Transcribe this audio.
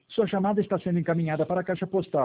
Sua chamada está sendo encaminhada para a caixa postal.